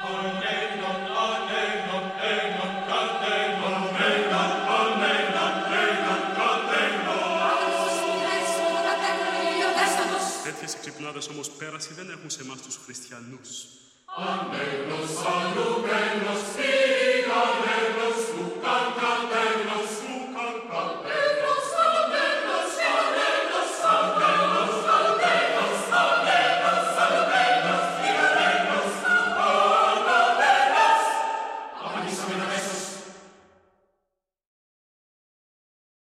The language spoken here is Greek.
Τέτοιες εξυπνάδες όμως πέραση δεν έχουν σε εμάς τους χριστιανούς. Ανέλος,